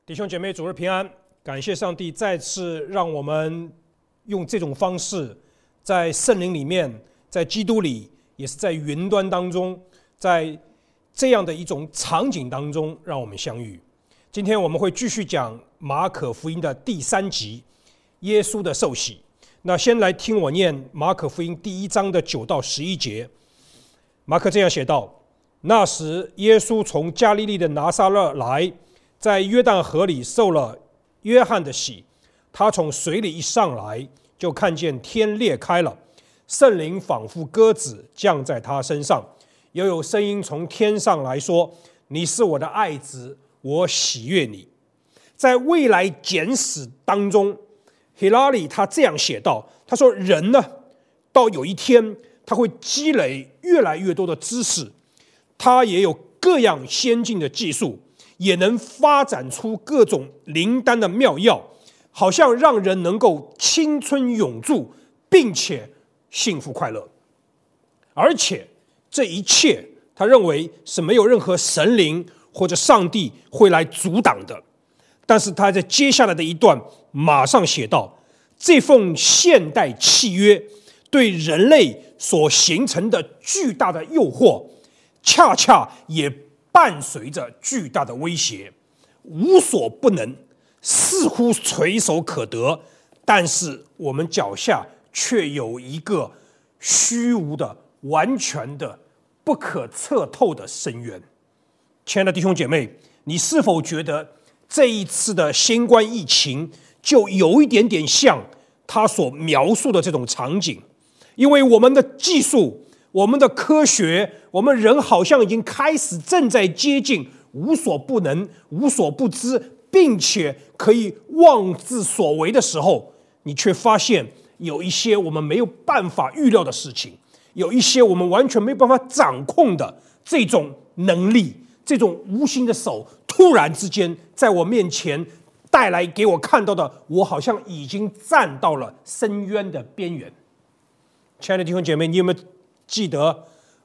弟兄姐妹，主日平安！感谢上帝再次让我们用这种方式，在圣灵里面，在基督里，也是在云端当中，在这样的一种场景当中，让我们相遇。今天我们会继续讲马可福音的第3集，耶稣的受洗。那先来听我念马可福音第1章的9到11节。马可这样写道：那时，耶稣从加利利的拿撒勒来，在约旦河里受了约翰的洗。他从水里一上来，就看见天裂开了，圣灵仿佛鸽子降在他身上，又有声音从天上来说：你是我的爱子，我喜悦你。在未来简史当中，希拉里他这样写道，他说人呢，到有一天他会积累越来越多的知识，他也有各样先进的技术，也能发展出各种灵丹的妙药，好像让人能够青春永驻，并且幸福快乐。而且这一切他认为是没有任何神灵或者上帝会来阻挡的。但是他在接下来的一段马上写道，这份现代契约对人类所形成的巨大的诱惑，恰恰也伴随着巨大的威胁，无所不能，似乎垂手可得，但是我们脚下却有一个虚无的、完全的、不可测透的深渊。亲爱的弟兄姐妹，你是否觉得这一次的新冠疫情就有一点点像他所描述的这种场景？因为我们的技术、我们的科学，我们人好像已经开始正在接近无所不能、无所不知，并且可以妄自所为的时候，你却发现有一些我们没有办法预料的事情，有一些我们完全没有办法掌控的这种能力，这种无形的手突然之间在我面前带来给我看到的，我好像已经站到了深渊的边缘。亲爱的弟兄姐妹，你有没有记得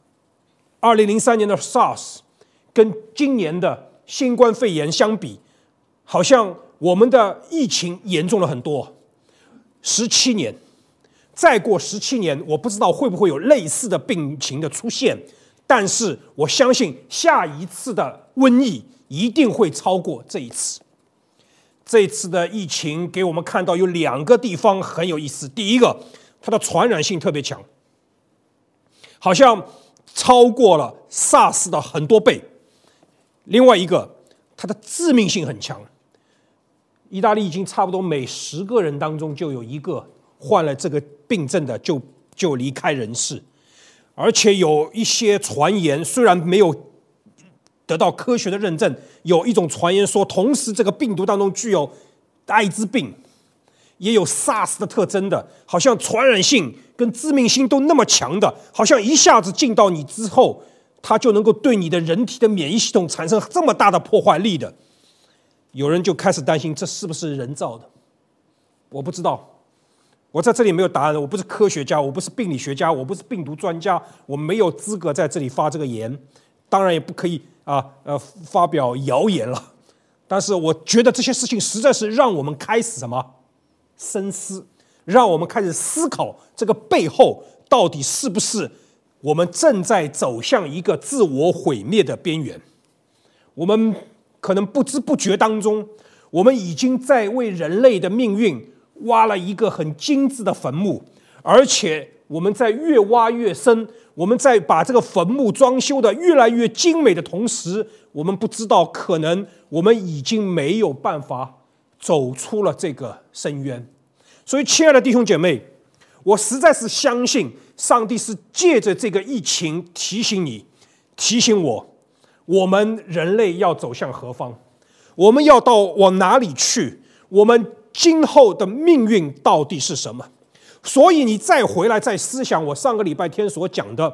2003年的 SARS 跟今年的新冠肺炎相比，好像我们的疫情严重了很多。17年，再过17年，我不知道会不会有类似的病情的出现，但是我相信下一次的瘟疫一定会超过这一次。这一次的疫情给我们看到有2个地方很有意思。第一个，它的传染性特别强，好像超过了 SARS 的很多倍。另外一个，它的致命性很强。意大利已经差不多每10个人当中就有1个患了这个病症的就离开人世。而且有一些传言，虽然没有得到科学的认证，有一种传言说，同时这个病毒当中具有艾滋病，也有 SARS 的特征的，好像传染性跟致命性都那么强的，好像一下子进到你之后，它就能够对你的人体的免疫系统产生这么大的破坏力的。有人就开始担心，这是不是人造的？我不知道，我在这里没有答案。我不是科学家，我不是病理学家，我不是病毒专家，我没有资格在这里发这个言，当然也不可以发表谣言了。但是我觉得这些事情实在是让我们开始什么深思，让我们开始思考这个背后到底是不是我们正在走向一个自我毁灭的边缘。我们可能不知不觉当中，我们已经在为人类的命运挖了一个很精致的坟墓，而且我们在越挖越深，我们在把这个坟墓装修的越来越精美的同时，我们不知道可能我们已经没有办法走出了这个深渊。所以亲爱的弟兄姐妹，我实在是相信上帝是借着这个疫情提醒你，提醒我们人类要走向何方，我们要往哪里去，我们今后的命运到底是什么。所以你再回来再思想我上个礼拜天所讲的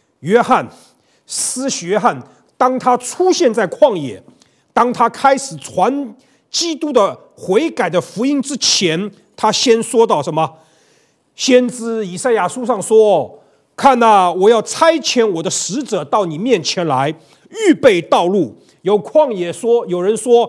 施洗约翰，当他出现在旷野，当他开始传基督的悔改的福音之前，他先说到什么？先知以赛亚书上说，看啊，我要差遣我的使者到你面前来，预备道路。有旷野说，有人说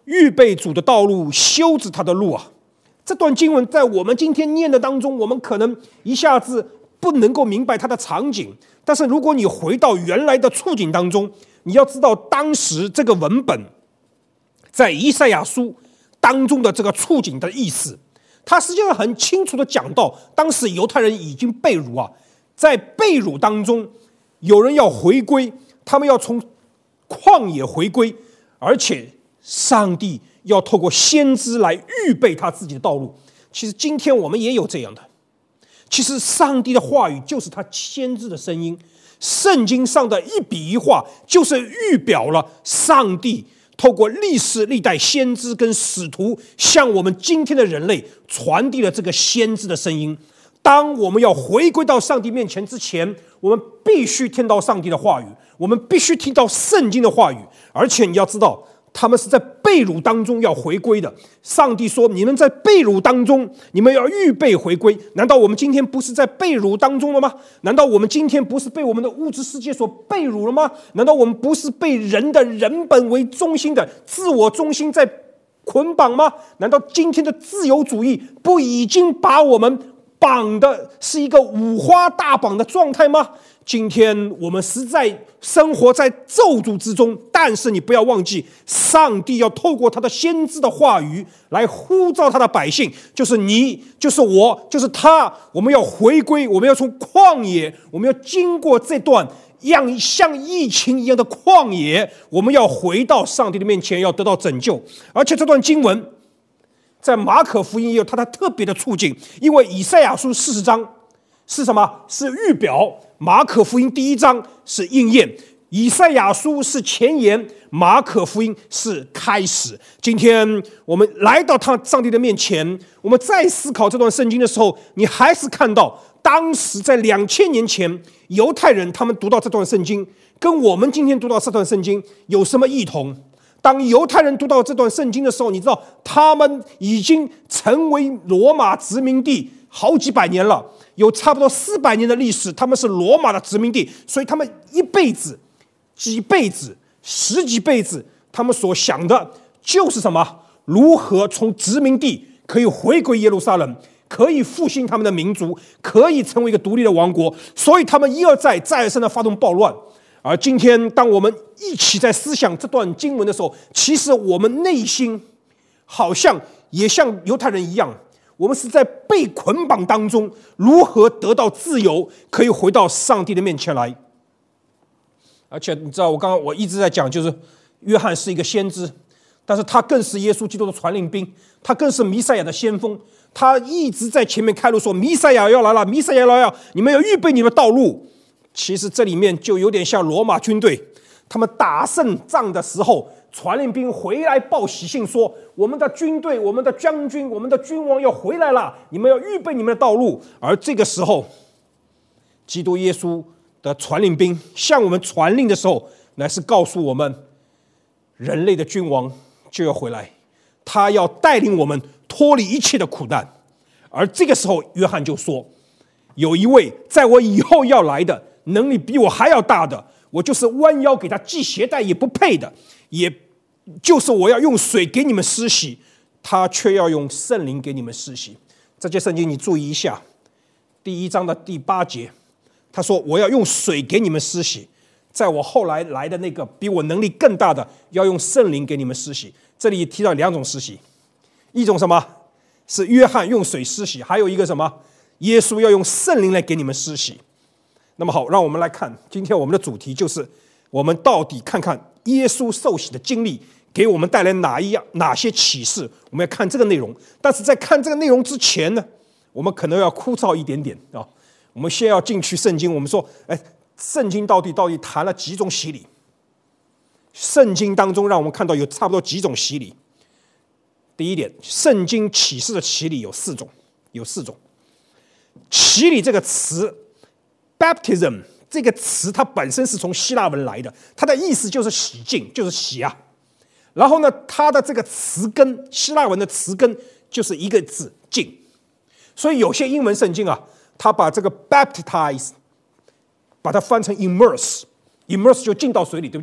预备主的道路，修直他的路啊。这段经文在我们今天念的当中，我们可能一下子不能够明白它的场景，但是如果你回到原来的处境当中，你要知道当时这个文本在以赛亚书当中的这个处境的意思，它实际上很清楚的讲到，当时犹太人已经被掳啊，在被掳当中，有人要回归，他们要从旷野回归，而且上帝要透过先知来预备他自己的道路。其实今天我们也有这样的，其实上帝的话语就是他先知的声音，圣经上的一笔一画就是预表了上帝透过历史历代先知跟使徒向我们今天的人类传递了这个先知的声音。当我们要回归到上帝面前之前，我们必须听到上帝的话语，我们必须听到圣经的话语，而且你要知道他们是在被掳当中要回归的。上帝说你们在被掳当中，你们要预备回归。难道我们今天不是在被掳当中了吗？难道我们今天不是被我们的物质世界所被掳了吗？难道我们不是被人的人本为中心的自我中心在捆绑吗？难道今天的自由主义不已经把我们绑的是一个五花大绑的状态吗？今天我们实在生活在咒诅之中，但是你不要忘记，上帝要透过他的先知的话语来呼召他的百姓，就是你，就是我，就是他。我们要回归，我们要从旷野，我们要经过这段像疫情一样的旷野，我们要回到上帝的面前，要得到拯救。而且这段经文在马可福音也有它的特别的处境，因为以赛亚书40章是什么？是预表，马可福音第1章是应验，以赛亚书是前言，马可福音是开始。今天我们来到上帝的面前，我们再思考这段圣经的时候，你还是看到当时在2000年前犹太人他们读到这段圣经，跟我们今天读到这段圣经有什么异同？当犹太人读到这段圣经的时候，你知道他们已经成为罗马殖民地好几百年了，有差不多400年的历史，他们是罗马的殖民地，所以他们一辈子、几辈子、十几辈子，他们所想的就是什么？如何从殖民地可以回归耶路撒冷，可以复兴他们的民族，可以成为一个独立的王国。所以他们一而再、再而三的发动暴乱。而今天当我们一起在思想这段经文的时候，其实我们内心好像也像犹太人一样，我们是在被捆绑当中，如何得到自由，可以回到上帝的面前来。而且你知道我一直在讲，就是约翰是一个先知，但是他更是耶稣基督的传令兵，他更是弥赛亚的先锋，他一直在前面开路说弥赛亚要来了，弥赛亚要来了，你们要预备你们的道路。其实这里面就有点像罗马军队，他们打胜仗的时候，传令兵回来报喜信说，我们的军队、我们的将军、我们的君王要回来了，你们要预备你们的道路。而这个时候，基督耶稣的传令兵向我们传令的时候，乃是告诉我们，人类的君王就要回来，他要带领我们脱离一切的苦难。而这个时候，约翰就说，有一位在我以后要来的，能力比我还要大的，我就是弯腰给他系鞋带也不配的，也就是我要用水给你们施洗，他却要用圣灵给你们施洗。这节圣经你注意一下，第1章的第8节，他说我要用水给你们施洗，在我后来来的那个比我能力更大的，要用圣灵给你们施洗。这里提到2种施洗，一种什么？是约翰用水施洗，还有一个什么？耶稣要用圣灵来给你们施洗。那么好，让我们来看，今天我们的主题就是我们到底看看耶稣受洗的经历给我们带来哪些启示，我们要看这个内容。但是在看这个内容之前呢，我们可能要枯燥一点点啊。我们先要进去圣经，我们说，圣经到底谈了几种洗礼？圣经当中让我们看到有差不多几种洗礼。第一点，圣经启示的洗礼有4种，洗礼这个词 baptism 这个词它本身是从希腊文来的，它的意思就是洗净，就是洗啊。然后呢，它的这个词根，希腊文的词根就是一个字净。所以有些英文圣经啊，它把这个 baptize 把它翻成 immerse 就浸到水里，对不对？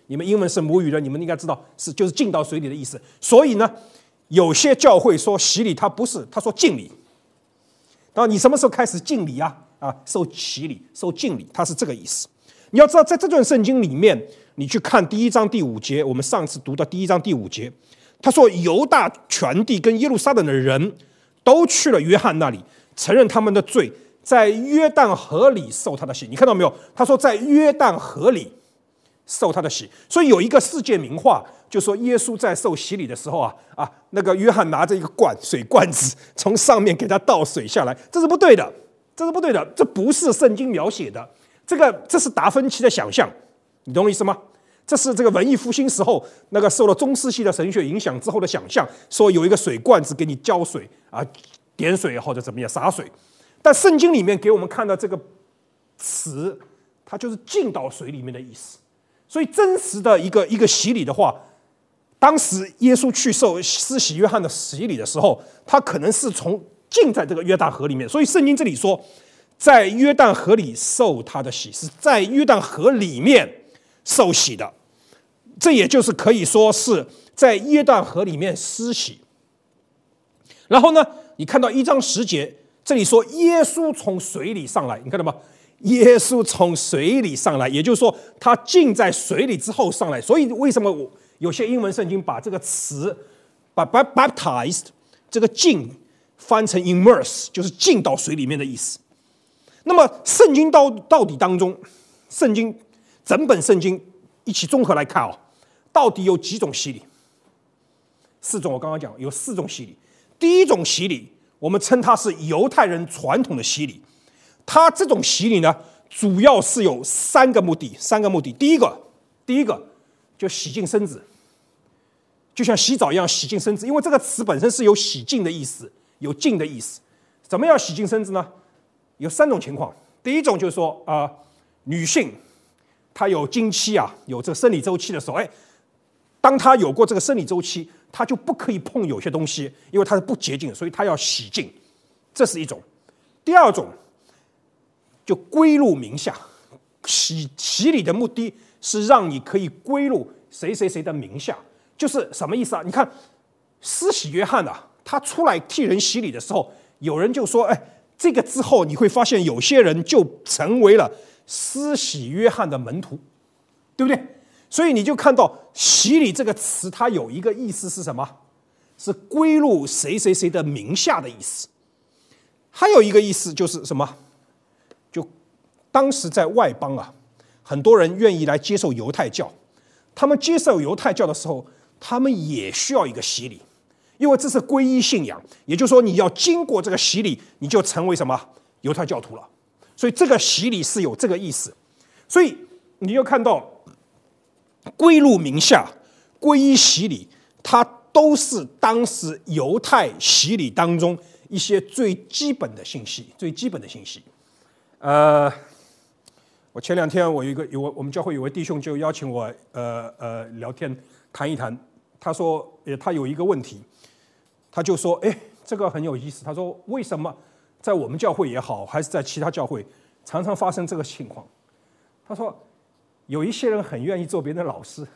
你们英文是母语的，你们应该知道就是浸到水里的意思。所以呢，有些教会说洗礼，它不是，他说敬礼。然后你什么时候开始敬礼啊？受洗礼、受敬礼，它是这个意思。你要知道，在这段圣经里面，你去看第1章第5节，我们上次读到第1章第5节，他说犹大全地跟耶路撒冷的人都去了约翰那里，承认他们的罪，在约旦河里受他的洗。你看到没有？他说在约旦河里受他的洗。所以有一个世界名话，就说耶稣在受洗礼的时候那个约翰拿着一个水罐子从上面给他倒水下来，这是不对的，这不是圣经描写的，这是达芬奇的想象，你懂我意思吗？这是这个文艺复兴时候那个受了中世纪的神学影响之后的想象，说有一个水罐子给你浇水点水或者怎么样洒水。但圣经里面给我们看到这个词，它就是浸到水里面的意思。所以真实的一个洗礼的话，当时耶稣去受施洗约翰的洗礼的时候，他可能是浸在这个约旦河里面。所以圣经这里说，在约旦河里受他的洗，是在约旦河里面受洗的。这也就是可以说是在约旦河里面施洗。然后呢，你看到1章10节，这里说耶稣从水里上来，你看到吗？耶稣从水里上来，也就是说他浸在水里之后上来。所以为什么有些英文圣经把这个词把 baptized 这个浸翻成 immerse， 就是浸到水里面的意思。那么圣经到底当中，整本圣经一起综合来看到底有几种洗礼？4种，我刚刚讲有4种洗礼。第一种洗礼，我们称它是犹太人传统的洗礼。它这种洗礼呢，主要是有3个目的。第一个就洗净身子，就像洗澡一样洗净身子，因为这个词本身是有洗净的意思，有净的意思。怎么样洗净身子呢？有3种情况。第一种就是说女性她有经期有这个生理周期的时候，当她有过这个生理周期，她就不可以碰有些东西，因为它是不洁净，所以她要洗净，这是一种。第二种就归入名下，洗礼的目的是让你可以归入谁谁谁的名下，就是什么意思啊？你看施洗约翰他出来替人洗礼的时候，有人就说，这个之后你会发现有些人就成为了施洗约翰的门徒，对不对？所以你就看到洗礼这个词，它有一个意思是什么？是归入谁谁谁的名下的意思。还有一个意思就是什么？就当时在外邦很多人愿意来接受犹太教，他们接受犹太教的时候，他们也需要一个洗礼，因为这是皈依信仰，也就是说你要经过这个洗礼，你就成为什么犹太教徒了。所以这个洗礼是有这个意思。所以你就看到归入名下、皈依洗礼，它都是当时犹太洗礼当中一些最基本的信息。我前2天我们教会有位弟兄就邀请我聊天谈一谈，他说他有一个问题，他就说这个很有意思，他说为什么在我们教会也好，还是在其他教会常常发生这个情况？他说有一些人很愿意做别人的老师，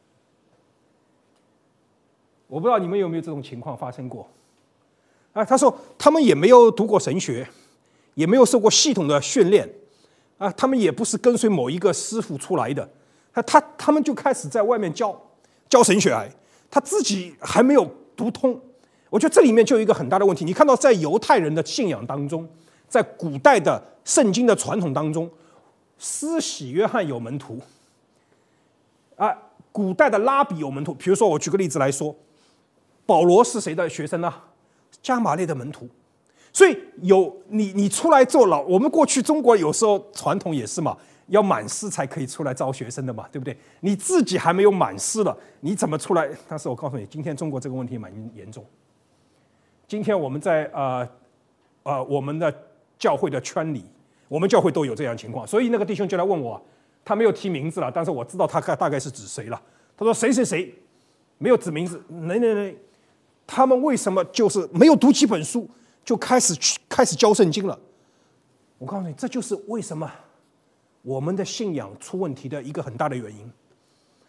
我不知道你们有没有这种情况发生过他说他们也没有读过神学，也没有受过系统的训练他们也不是跟随某一个师傅出来的，他们就开始在外面教神学他自己还没有读通。我觉得这里面就有一个很大的问题。你看到在犹太人的信仰当中，在古代的圣经的传统当中，施洗约翰有门徒古代的拉比有门徒。比如说我举个例子来说，保罗是谁的学生呢？加马列的门徒。所以你出来做我们过去中国有时候传统也是嘛，要满师才可以出来招学生的嘛，对不对？你自己还没有满师了，你怎么出来？但是我告诉你，今天中国这个问题蛮严重。今天我们在我们的教会的圈里，我们教会都有这样的情况。所以那个弟兄就来问我，他没有提名字了，但是我知道他大概是指谁了。他说谁谁谁，没有指名字，他们为什么就是没有读几本书就开始教圣经了？我告诉你，这就是为什么我们的信仰出问题的一个很大的原因。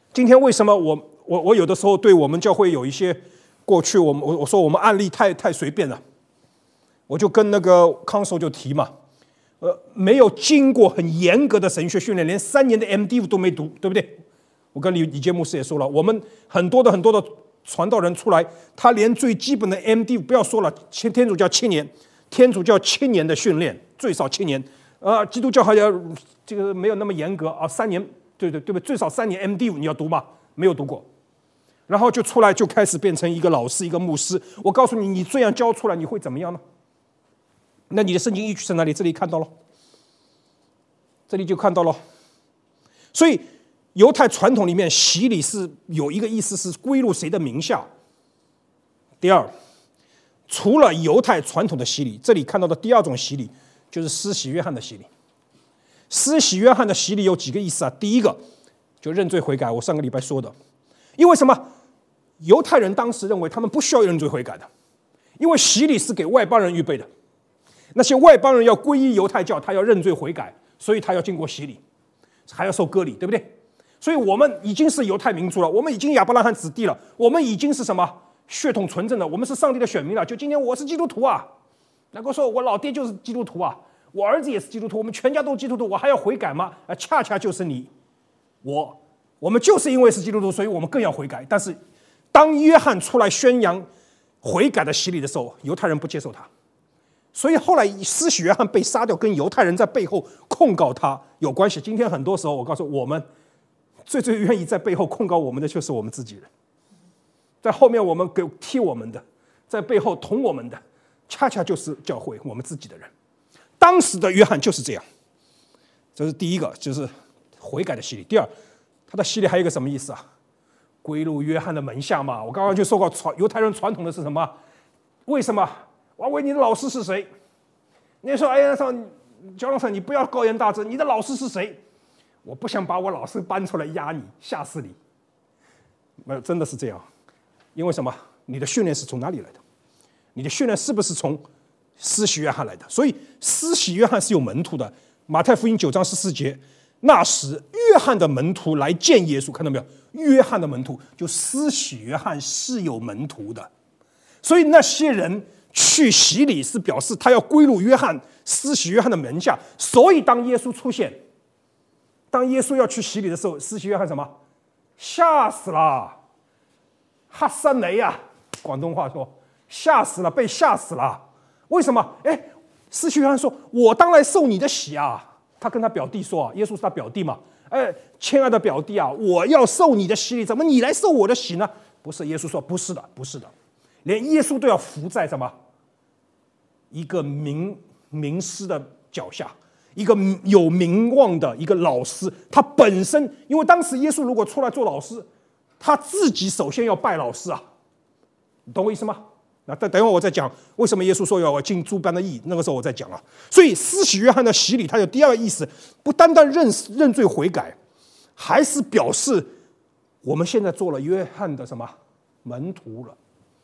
今天为什么我有的时候对我们教会有一些过去我说我们案例太随便了，我就跟那个 council 就提嘛，没有经过很严格的神学训练，连3年的 MD 都没读，对不对？我跟李杰牧师也说了，我们很多的传道人出来，他连最基本的 MD 不要说了，天主教7年，天主教7年的训练，最少7年，基督教好像这个没有那么严格啊，3年，对不对？最少3年 MD 你要读嘛，没有读过，然后就出来就开始变成一个老师，一个牧师。我告诉你，你这样教出来，你会怎么样呢？那你的圣经依据在哪里？这里看到了，这里就看到了。所以犹太传统里面洗礼是有一个意思是归入谁的名下。第二，除了犹太传统的洗礼，这里看到的第二种洗礼就是施洗约翰的洗礼。施洗约翰的洗礼有几个意思啊？第一个就认罪悔改，我上个礼拜说的。因为什么？犹太人当时认为他们不需要认罪悔改的，因为洗礼是给外邦人预备的。那些外邦人要皈依犹太教，他要认罪悔改，所以他要经过洗礼，还要受割礼，对不对？所以我们已经是犹太民族了，我们已经亚伯拉罕子弟了，我们已经是什么血统纯正的，我们是上帝的选民了。就今天我是基督徒啊，能够说我老爹就是基督徒啊，我儿子也是基督徒，我们全家都是基督徒，我还要悔改吗？恰恰就是你我们就是因为是基督徒，所以我们更要悔改。但是当约翰出来宣扬悔改的洗礼的时候，犹太人不接受他，所以后来施洗约翰被杀掉，跟犹太人在背后控告他有关系。今天很多时候，我告诉我们，最愿意在背后控告我们的就是我们自己人，在后面我们给踢我们的，在背后捅我们的，恰恰就是教会我们自己的人。当时的约翰就是这样，这是第一个，就是悔改的洗礼。第二，他的洗礼还有一个什么意思啊？归入约翰的门下嘛。我刚刚就说过，犹太人传统的是什么？为什么？我问你的老师是谁？你说，哎呀，焦老师，你不要高言大志，你的老师是谁？我不想把我老师搬出来压你，吓死你。没有，真的是这样。因为什么？你的训练是从哪里来的？你的训练是不是从施洗约翰来的？所以施洗约翰是有门徒的。马太福音9章14节，那时约翰的门徒来见耶稣，看到没有？约翰的门徒就施洗约翰是有门徒的，所以那些人去洗礼是表示他要归入约翰施洗约翰的门下。所以当耶稣出现，当耶稣要去洗礼的时候，施洗约翰什么？吓死了，哈森雷啊，广东话说吓死了，被吓死了。为什么？施洗约翰说：“我当来受你的洗啊。”他跟他表弟说啊，耶稣是他表弟嘛。亲爱的表弟啊，我要受你的洗礼，怎么你来受我的洗呢？不是，耶稣说不是的，不是的，连耶稣都要服在什么？一个名师的脚下，一个有名望的一个老师。他本身，因为当时耶稣如果出来做老师，他自己首先要拜老师啊，你懂我意思吗？那等会我再讲为什么耶稣说要尽诸般的义，那个时候我再讲啊。所以施洗约翰的洗礼，它有第二个意思，不单单认罪悔改，还是表示我们现在做了约翰的什么门徒了，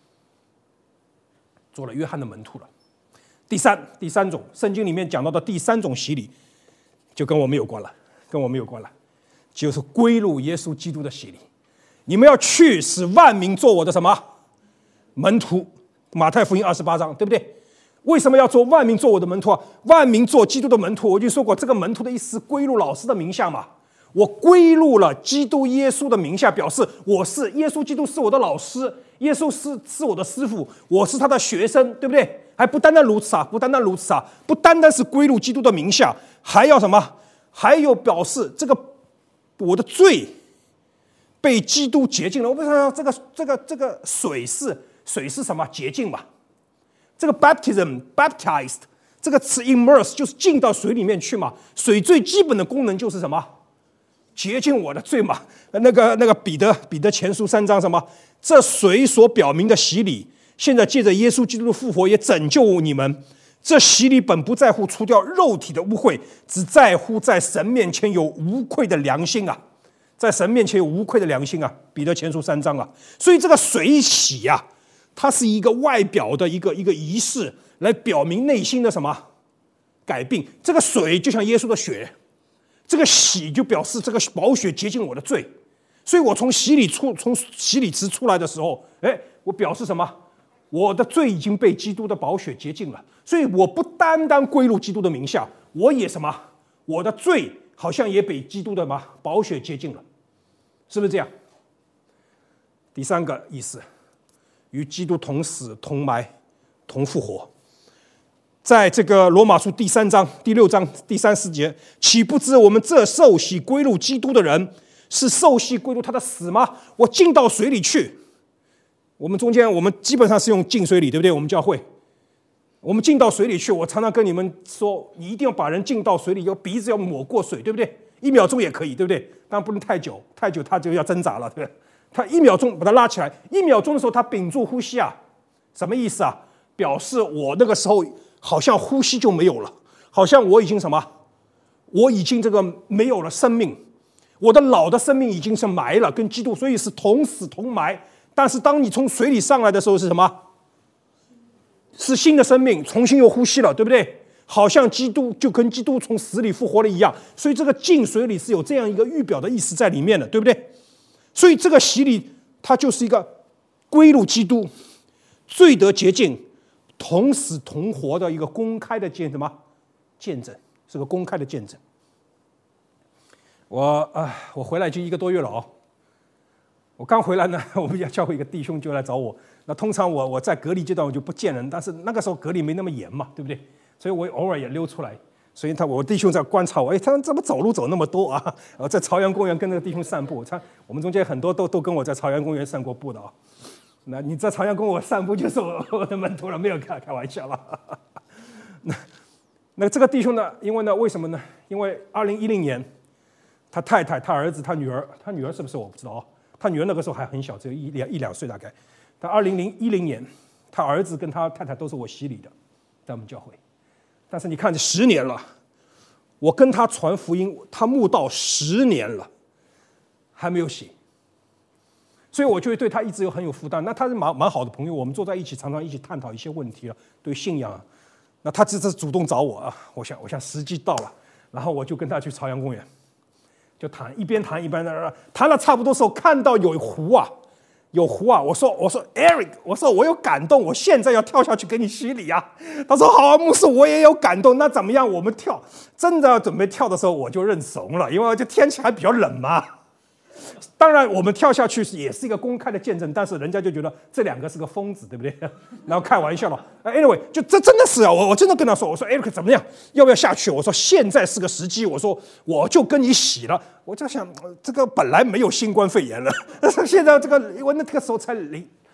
做了约翰的门徒了。第三种，圣经里面讲到的第三种洗礼，就跟我们有关了，就是归入耶稣基督的洗礼。你们要去，使万民做我的什么门徒？马太福音28章，对不对？为什么要做万民做我的门徒啊？万民做基督的门徒，我已经说过，这个门徒的意思是归入老师的名下嘛。我归入了基督耶稣的名下，表示我是耶稣基督是我的老师，耶稣是我的师傅，我是他的学生，对不对？还不单单如此啊，不单单是归入基督的名下，还要什么？还有表示这个我的罪被基督洁净了。我不知道这个水是什么？洁净嘛。这个 baptized 这个词 immerse 就是进到水里面去嘛。水最基本的功能就是什么？洁净我的罪嘛。那个彼得前书3章什么？这水所表明的洗礼，现在借着耶稣基督的复活也拯救你们。这洗礼本不在乎除掉肉体的污秽，只在乎在神面前有无愧的良心啊。在神面前有无愧的良心啊。彼得前书3章啊。所以这个水洗啊，它是一个外表的一个仪式，来表明内心的什么改变。这个水就像耶稣的血，这个洗就表示这个宝血洁净我的罪。 所以我从洗礼池出来的时候，我表示什么？我的罪已经被基督的宝血洁净了，所以我不单单归入基督的名下，我也什么？我的罪好像也被基督的宝血洁净了，是不是这样？第三个意思，与基督同死、同埋、同复活。在这个罗马书第3章第6章第3、4节，岂不知我们这受洗归入基督的人，是受洗归入他的死吗？我进到水里去，我们基本上是用进水礼，对不对？我们教会，我们进到水里去，我常常跟你们说，你一定要把人进到水里，鼻子要抹过水，对不对？1秒钟也可以，对不对？当然不能太久，太久他就要挣扎了，对不对？他1秒钟把他拉起来，1秒钟的时候他屏住呼吸啊，什么意思啊？表示我那个时候好像呼吸就没有了，好像我已经什么？我已经这个没有了生命，我的老的生命已经是埋了，跟基督，所以是同死同埋。但是当你从水里上来的时候是什么？是新的生命，重新又呼吸了，对不对？好像基督就跟基督从死里复活了一样，所以这个进水里是有这样一个预表的意思在里面的，对不对？所以这个洗礼它就是一个归入基督、罪得洁净、同死同活的一个公开的见证，是个公开的见证。我回来就1个多月了哦。我刚回来呢，我们教会一个弟兄就来找我。那通常我在隔离阶段我就不见人，但是那个时候隔离没那么严嘛，对不对？所以我偶尔也溜出来。所以我弟兄在观察我，他怎么走路走那么多啊？在朝阳公园跟那个弟兄散步，我们中间很多都跟我在朝阳公园散过步的啊。那你在朝阳公园散步就是我的门徒了，没有开玩笑了。那这个弟兄呢？因为呢，为什么呢？因为2010年，他太太、他儿子、他女儿是不是我不知道啊？他女儿那个时候还很小，只有一两岁大概。但2010年，他儿子跟他太太都是我洗礼的，在我们教会。但是你看，这10年了，我跟他传福音，他慕道10年了，还没有洗，所以我就会对他一直很有负担。那他是蛮好的朋友，我们坐在一起，常常一起探讨一些问题啊，对信仰啊。那他这次主动找我啊，我想时机到了，然后我就跟他去朝阳公园，就谈，一边谈一边谈了差不多时候，看到有湖啊，我说 Eric， 我说我有感动，我现在要跳下去给你洗礼啊。他说好啊，牧师，我也有感动，那怎么样？我们跳。真的要准备跳的时候，我就认怂了，因为这天气还比较冷嘛。当然，我们跳下去也是一个公开的见证，但是人家就觉得这2个是个疯子，对不对？然后开玩笑了。Anyway， 就这真的是啊，我真的跟他说，我说 Eric 怎么样？要不要下去？我说现在是个时机，我说我就跟你洗了。我在想，这个本来没有新冠肺炎了，但是现在这个因为那个时候才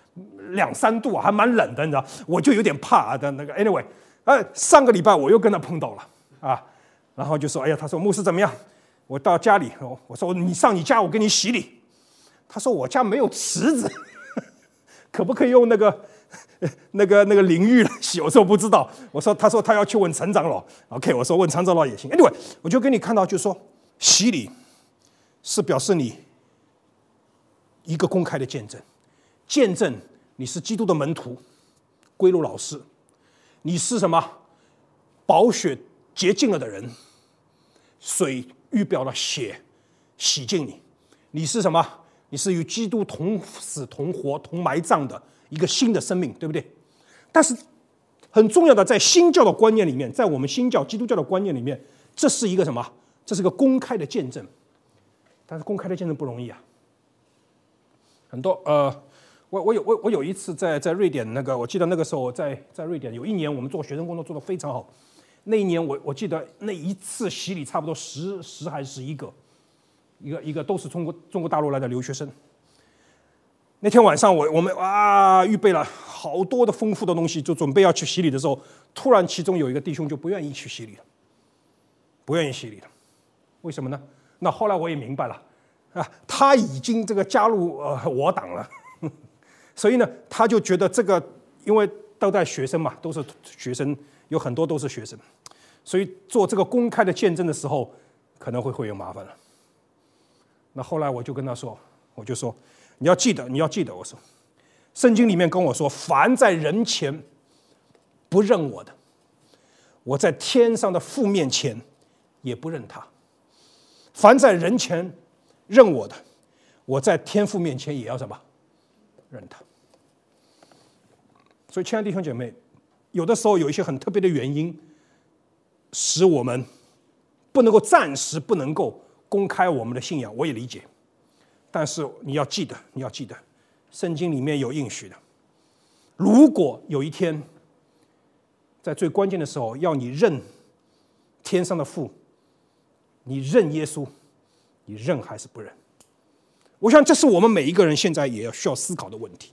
2、3度啊，还蛮冷的，你知道，我就有点怕的那个。Anyway， 上个礼拜我又跟他碰到了啊，然后就说，哎呀，他说牧师怎么样？我到家里，我说你上你家，我给你洗礼。他说我家没有池子，可不可以用那个淋浴来洗？我说不知道。他说他要去问陈长老。OK， 我说问陈长老也行。Anyway， 我就跟你看到，就是说洗礼是表示你一个公开的见证，见证你是基督的门徒，归入老师，你是什么宝血洁净了的人，水预表了血洗净你，你是什么？你是与基督同死同活同埋葬的一个新的生命，对不对？但是很重要的，在新教的观念里面，在我们新教基督教的观念里面，这是一个什么？这是个公开的见证。但是公开的见证不容易啊。很多我有一次在瑞典我记得那个时候我在瑞典有1年我们做学生工作做得非常好。那一年我记得那一次洗礼差不多10还是11个，一个都是中国大陆来的留学生。那天晚上我们预备了好多的丰富的东西，就准备要去洗礼的时候，突然其中有一个弟兄就不愿意去洗礼了，不愿意洗礼了。为什么呢？那后来我也明白了他已经这个加入我党了，所以呢他就觉得这个因为都在学生嘛，都是学生，有很多都是学生，所以做这个公开的见证的时候可能会有麻烦了。那后来我就跟他说，我就说你要记得，我说圣经里面跟我说，凡在人前不认我的，我在天上的父面前也不认他。凡在人前认我的， 我在天父面前也要什么？认他。所以，亲爱的弟兄姐妹，有的时候有一些很特别的原因，使我们暂时不能够公开我们的信仰，我也理解。但是你要记得，圣经里面有应许的。如果有一天，在最关键的时候要你认天上的父，你认耶稣，你认还是不认？我想这是我们每一个人现在也需要思考的问题。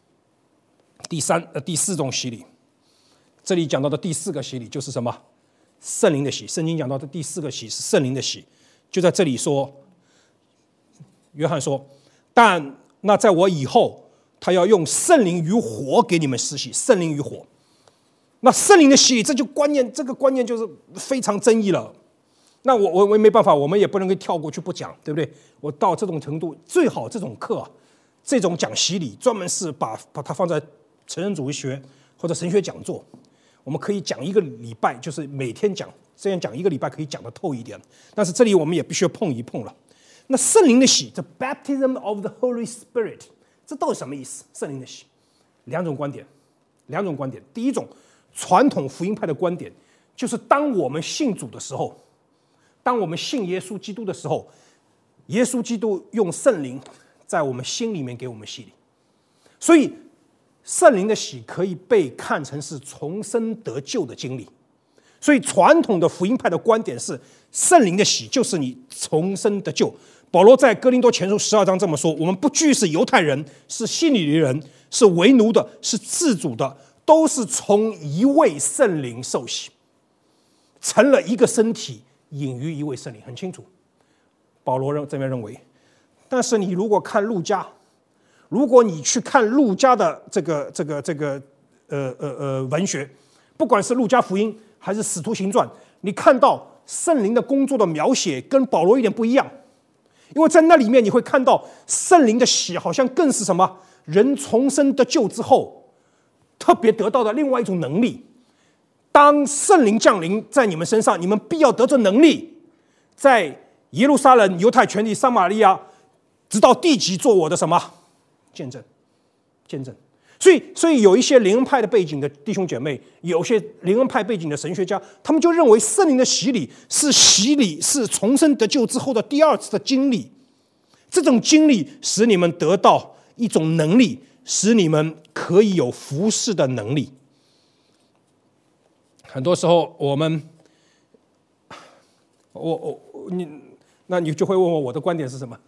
第四种洗礼，这里讲到的第四个洗礼就是什么？圣灵的洗。圣经讲到的第四个洗是圣灵的洗，就在这里说，约翰说，但那在我以后，他要用圣灵与火给你们施洗。圣灵与火，那圣灵的洗礼，这个观念就是非常争议了。那我没办法，我们也不能够跳过去不讲，对不对？我到这种程度，最好这种课这种讲洗礼，专门是把它放在成人主义学或者神学讲座，我们可以讲一个礼拜，就是每天讲，这样讲一个礼拜可以讲得透一点。但是这里我们也必须要碰一碰了。那圣灵的洗 ，the baptism of the Holy Spirit， 这到底什么意思？圣灵的洗，两种观点。第一种，传统福音派的观点，就是当我们信主的时候，当我们信耶稣基督的时候，耶稣基督用圣灵在我们心里面给我们洗礼，所以圣灵的洗可以被看成是重生得救的经历。所以传统的福音派的观点是，圣灵的洗就是你重生得救。保罗在哥林多前书12章这么说：我们不拘是犹太人，是希利尼人，是为奴的，是自主的，都是从一位圣灵受洗，成了一个身体，隐于一位圣灵。很清楚，保罗这边认为。但是你如果看路加，如果你去看路加的这个文学，不管是路加福音还是使徒行传，你看到圣灵的工作的描写跟保罗有点不一样。因为在那里面你会看到圣灵的洗好像更是什么？人重生得救之后特别得到的另外一种能力。当圣灵降临在你们身上，你们必要得着能力，在耶路撒冷、犹太全地、撒玛利亚，直到地极做我的什么？见证。所以有一些灵恩派的背景的弟兄姐妹，有些灵恩派背景的神学家，他们就认为圣灵的洗礼是重生得救之后的第二次的经历。这种经历使你们得到一种能力，使你们可以有服侍的能力。很多时候你就会问我的观点是什么？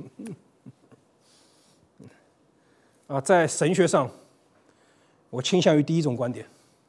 在神学上，我倾向于第一种观点，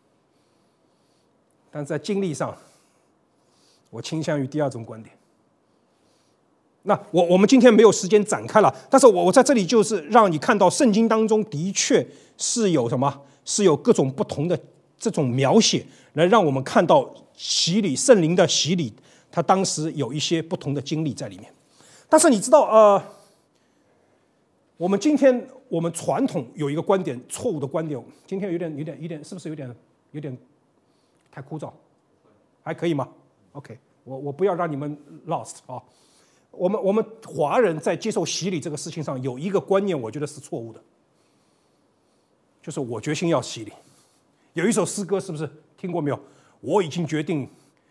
但在经历上，我倾向于第二种观点。那我们今天没有时间展开了，但是我在这里就是让你看到圣经当中的确是有什么，是有各种不同的这种描写，来让我们看到洗礼，圣灵的洗礼，它当时有一些不同的经历在里面。但是你知道，我们今天我们传统有一个观点，错误的观点，今天有点，是不是有点太枯燥？还可以吗 ？OK， 我不要让你们 lost 啊。我们华人在接受洗礼这个事情上有一个观念，我觉得是错误的，就是我决心要洗礼。有一首诗歌，是不是听过没有？我已经决定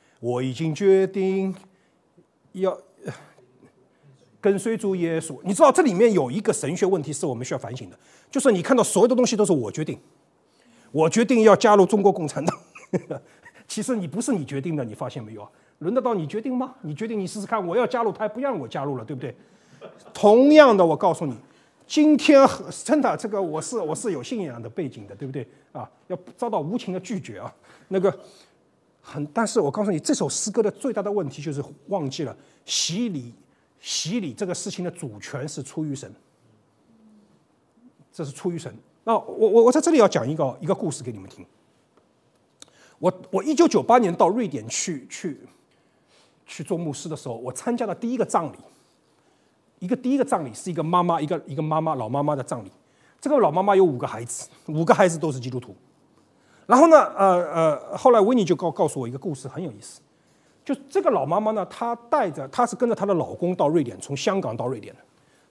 要跟随主耶稣。你知道这里面有一个神学问题是我们需要反省的，就是你看到所有的东西都是我决定要加入中国共产党其实你不是你决定的，你发现没有啊？轮得到你决定吗？你决定你试试看，我要加入，他不让我加入了，对不对？同样的，我告诉你，今天真的这个我是有信仰的背景的，对不对啊？要遭到无情的拒绝啊，但是我告诉你，这首诗歌的最大的问题就是忘记了洗礼这个事情的主权是出于神，这是出于神。那我在这里要讲一个故事给你们听。我1998年到瑞典去做牧师的时候，我参加了第一个葬礼。第一个葬礼是一个妈妈，一个老妈妈的葬礼。这个老妈妈有5个孩子，5个孩子都是基督徒。然后呢，后来维尼就告诉我一个故事，很有意思。就这个老妈妈呢，她是跟着她的老公到瑞典，从香港到瑞典的。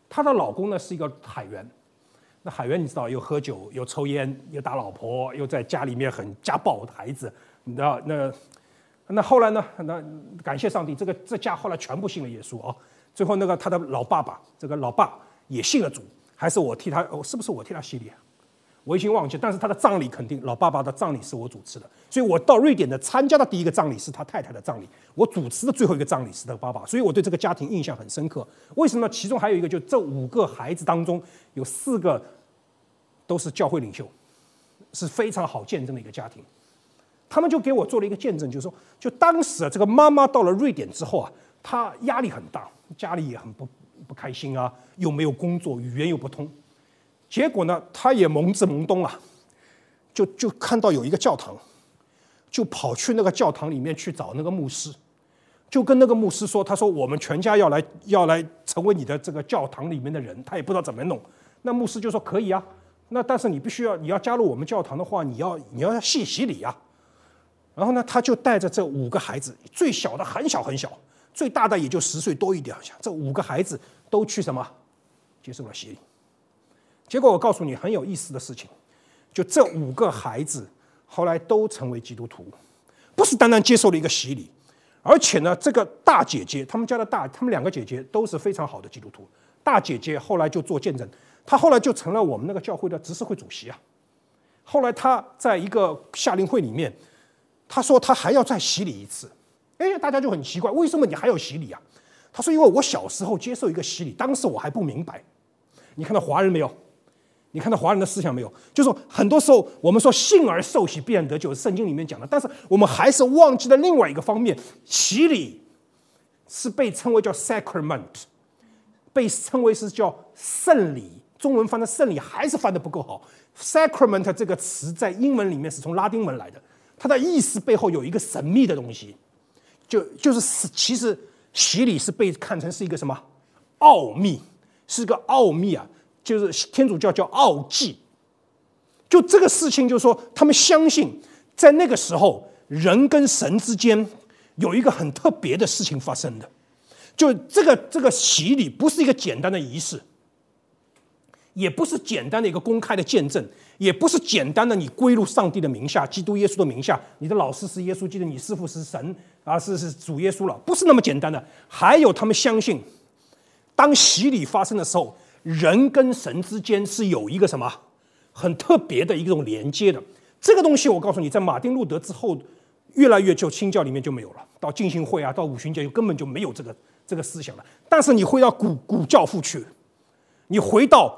她的老公呢是一个海员，那海员你知道又喝酒又抽烟又打老婆又在家里面很家暴孩子，你知道那后来呢？那感谢上帝，这家后来全部信了耶稣啊。最后他的老爸也信了主，还是我替他是不是我替他洗礼啊？我已经忘记，但是他的葬礼肯定老爸爸的葬礼是我主持的，所以我到瑞典的参加的第一个葬礼是他太太的葬礼，我主持的最后一个葬礼是他爸爸，所以我对这个家庭印象很深刻。为什么呢？其中还有一个，就这5个孩子当中有4个都是教会领袖，是非常好见证的一个家庭。他们就给我做了一个见证，就是说，就当时这个妈妈到了瑞典之后啊，她压力很大，家里也很不开心啊，又没有工作，语言又不通。结果呢，他也蒙自蒙东啊，就看到有一个教堂，就跑去那个教堂里面去找那个牧师，就跟那个牧师说，他说我们全家要来成为你的这个教堂里面的人，他也不知道怎么弄。那牧师就说可以啊，那但是你要加入我们教堂的话，你要洗礼啊。然后呢，他就带着这5个孩子，最小的很小很小，最大的也就10岁多一点，这5个孩子都去什么接受了洗礼。结果我告诉你很有意思的事情，就这5个孩子后来都成为基督徒，不是单单接受了一个洗礼，而且呢，这个大姐姐，他们2个姐姐都是非常好的基督徒。大姐姐后来就做见证，她后来就成了我们那个教会的执事会主席啊。后来她在一个夏令会里面，她说她还要再洗礼一次。大家就很奇怪，为什么你还要洗礼啊？她说因为我小时候接受一个洗礼，当时我还不明白。你看到华人没有？你看到华人的思想没有？就是说，很多时候我们说信而受洗必然得救，圣经里面讲的，但是我们还是忘记了另外一个方面，洗礼是被称为叫 sacrament， 被称为是叫圣礼，中文翻的圣礼还是翻的不够好。sacrament 这个词在英文里面是从拉丁文来的，它的意思背后有一个神秘的东西，就是其实洗礼是被看成是一个什么奥秘，是个奥秘啊。就是天主教叫奥迹，就这个事情，就是说他们相信，在那个时候，人跟神之间有一个很特别的事情发生的。就这个洗礼不是一个简单的仪式，也不是简单的一个公开的见证，也不是简单的你归入上帝的名下，基督耶稣的名下，你的老师是耶稣基督，你师父是神啊，是主耶稣了，不是那么简单的。还有他们相信，当洗礼发生的时候，人跟神之间是有一个什么很特别的一种连接的。这个东西我告诉你，在马丁路德之后，越来越就新教里面就没有了，到浸信会啊，到五旬节根本就没有这个思想了。但是你回到古教父去，你回到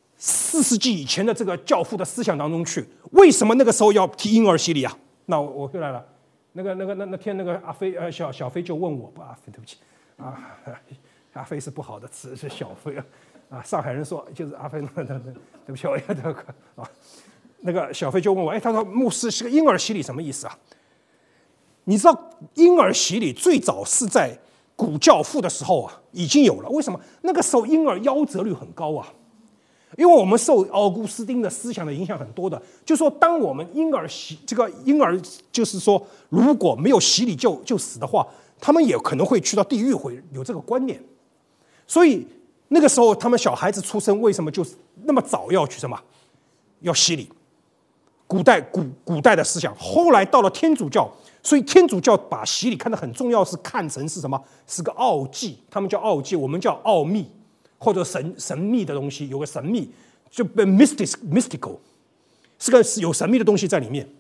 4世纪以前的这个教父的思想当中去，为什么那个时候要替婴儿洗礼啊？那我回来了，那天那个阿飞小飞就问我，不阿飞对不起啊，阿飞是不好的词，是小飞啊，上海人说就是阿飞，对不起，那个小飞就问我，他说牧师是个婴儿洗礼什么意思啊？你知道婴儿洗礼最早是在古教父的时候啊已经有了，为什么？那个时候婴儿夭折率很高啊，因为我们受奥古斯丁的思想的影响很多的，就是说当我们婴儿就是说如果没有洗礼就死的话，他们也可能会去到地狱，会有这个观念，所以。那个时候，他们小孩子出生为什么就那么早要去什么？要洗礼。古代的思想，后来到了天主教，所以天主教把洗礼看得很重要，是看成是什么？是个奥迹，他们叫奥迹，我们叫奥秘，或者神秘的东西，有个神秘，就 mystical， 是个有神秘的东西在里面。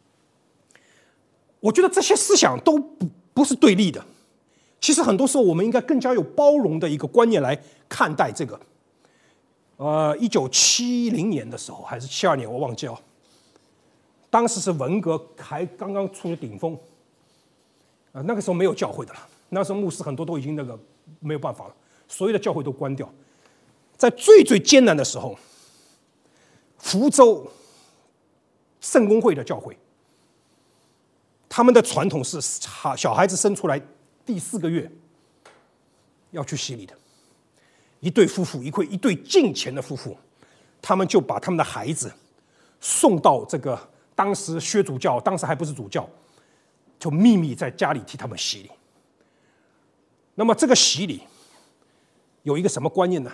我觉得这些思想都不是对立的。其实很多时候，我们应该更加有包容的一个观念来看待这个。1970年的时候，还是72年，我忘记了。当时是文革还刚刚出了顶峰，那个时候没有教会的了，那时候牧师很多都已经没有办法了，所有的教会都关掉。在最艰难的时候，福州圣公会的教会，他们的传统是小孩子生出来第4个月要去洗礼的，一对夫妇，一对敬虔的夫妇，他们就把他们的孩子送到这个当时薛主教，当时还不是主教，就秘密在家里替他们洗礼。那么这个洗礼有一个什么观念呢？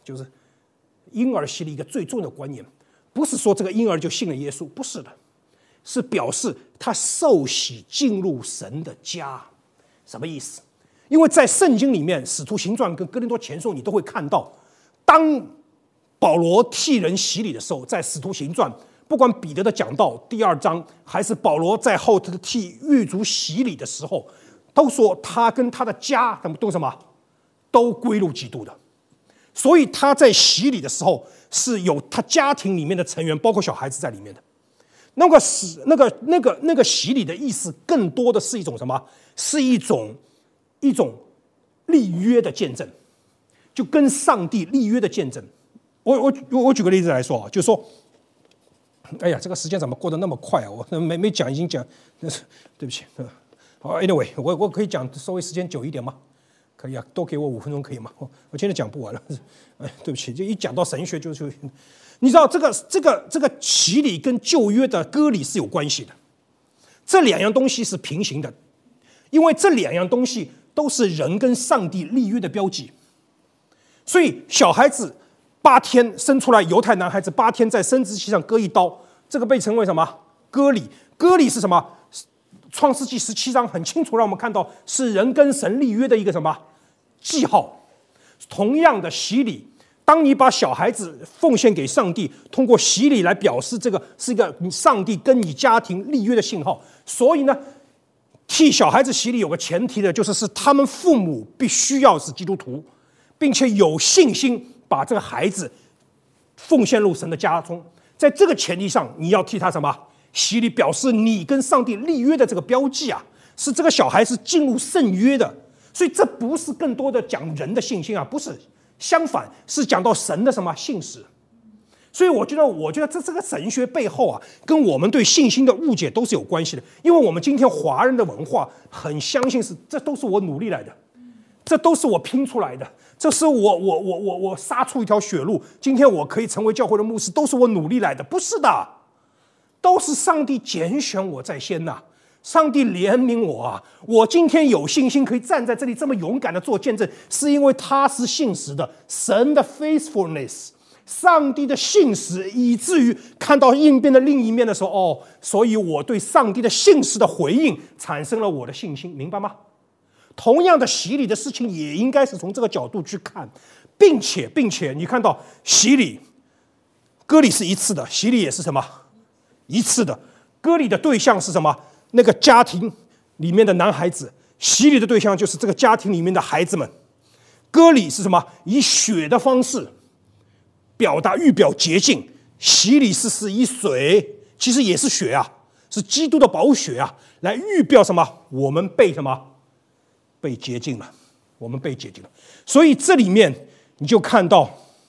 就是婴儿洗礼一个最重要的观念，不是说这个婴儿就信了耶稣，不是的，是表示他受洗进入神的家。什么意思？因为在圣经里面，《使徒行传》跟《哥林多前书》，你都会看到，当保罗替人洗礼的时候，在《使徒行传》，不管彼得的讲道第2章，还是保罗在后头替狱卒洗礼的时候，都说他跟他的家都什么，都归入基督的。所以他在洗礼的时候是有他家庭里面的成员，包括小孩子在里面的。那个洗礼的意思，更多的是一种什么？是一种立约的见证，就跟上帝立约的见证。我举个例子来说啊，就是说，哎呀，这个时间怎么过得那么快啊？我没讲，已经讲，对不起。好 ，anyway， 我可以讲稍微时间久一点吗？可以啊，多给我5分钟可以吗？我今天讲不完了，哎，对不起，就一讲到神学就，你知道这个洗礼跟旧约的割礼是有关系的，这2样东西是平行的，因为这2样东西都是人跟上帝立约的标记。所以小孩子8天生出来，犹太男孩子8天在生殖器上割一刀，这个被称为什么？割礼。割礼是什么？创世纪17章很清楚让我们看到，是人跟神立约的一个什么记号。同样的洗礼，当你把小孩子奉献给上帝，通过洗礼来表示这个是一个上帝跟你家庭立约的信号。所以呢，替小孩子洗礼有个前提的，就是他们父母必须要是基督徒，并且有信心把这个孩子奉献入神的家中。在这个前提上，你要替他什么洗礼，表示你跟上帝立约的这个标记啊，是这个小孩是进入圣约的。所以这不是更多的讲人的信心啊，不是，相反是讲到神的什么信实。所以我觉得这个神学背后啊，跟我们对信心的误解都是有关系的。因为我们今天华人的文化很相信这都是我努力来的，这都是我拼出来的，这是我杀出一条血路，今天我可以成为教会的牧师，都是我努力来的，不是的，都是上帝拣选我在先呐。上帝怜悯我啊！我今天有信心可以站在这里这么勇敢的做见证，是因为他是信实的，神的 faithfulness， 上帝的信实，以至于看到应变的另一面的时候，所以我对上帝的信实的回应产生了我的信心，明白吗？同样的洗礼的事情也应该是从这个角度去看，并且你看到洗礼、割礼是一次的，洗礼也是什么？一次的。割礼的对象是什么？那个家庭里面的男孩子，洗礼的对象就是这个家庭里面的孩子们。割礼是什么？以血的方式表达预表洁净，洗礼是以水，其实也是血啊，是基督的宝血啊，来预表什么？我们被什么？被洁净了，我们被洁净了。所以这里面你就看到，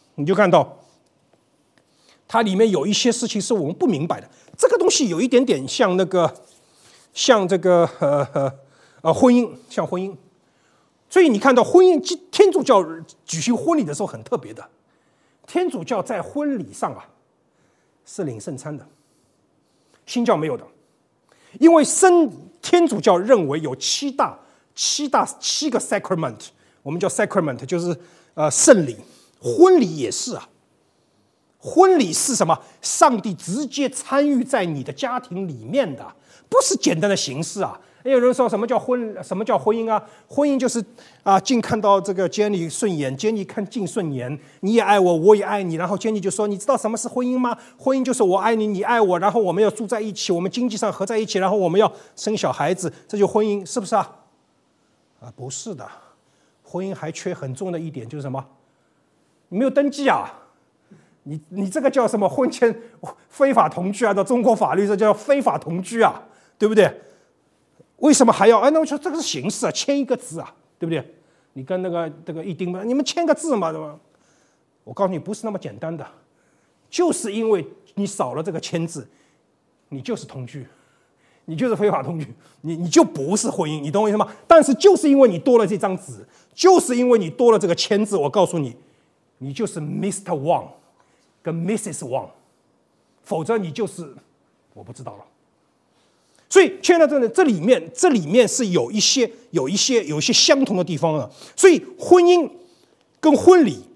它里面有一些事情是我们不明白的。这个东西有一点点像这个婚姻，像婚姻。所以你看到婚姻，天主教举行婚礼的时候很特别的，天主教在婚礼上啊是领圣餐的，新教没有的，因为天主教认为有七个 sacrament， 我们叫 sacrament， 就是圣礼，婚礼也是啊。婚礼是什么？上帝直接参与在你的家庭里面的，不是简单的形式啊。有人说什么叫婚姻啊？婚姻就是尽看到这个 Jenny 顺眼 ，Jenny 看尽顺眼，你也爱我，我也爱你。然后 Jenny 就说：“你知道什么是婚姻吗？婚姻就是我爱你，你爱我，然后我们要住在一起，我们经济上合在一起，然后我们要生小孩子，这就婚姻，是不是啊？”不是的，婚姻还缺很重要的一点，就是什么？你没有登记啊。你这个叫什么？婚前非法同居啊？到中国法律这叫非法同居啊，对不对？为什么还要？那我说这个是形式啊，签一个字啊，对不对？你跟这个一丁嘛，你们签个字嘛，对吧？我告诉你，不是那么简单的，就是因为你少了这个签字，你就是同居，你就是非法同居，你就不是婚姻，你懂我意思吗？但是就是因为你多了这张纸，就是因为你多了这个签字，我告诉你，你就是 Mr. Wang。跟 Mrs. Wang， 否则你就是我不知道了。所以，亲爱的朋友们，这里面是有一些相同的地方啊。所以，婚姻跟婚礼